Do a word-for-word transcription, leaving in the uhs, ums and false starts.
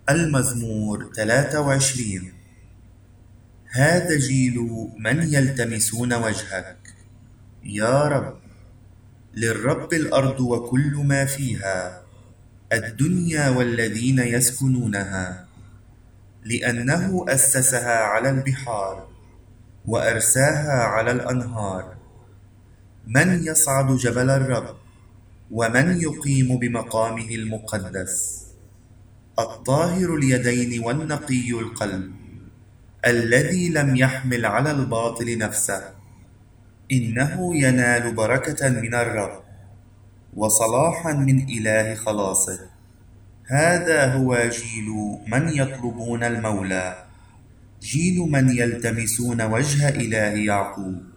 المزمور ثلاثة وعشرين. هذا جيل من يلتمسون وجهك يا رب. للرب الأرض وكل ما فيها، الدنيا والذين يسكنونها، لأنه أسسها على البحار وأرساها على الأنهار. من يصعد جبل الرب، ومن يقيم بمقامه المقدس؟ الطاهر اليدين والنقي القلب، الذي لم يحمل على الباطل نفسه. إنه ينال بركة من الرب وصلاحا من إله خلاصه. هذا هو جيل من يطلبون المولى، جيل من يلتمسون وجه إله يعقوب.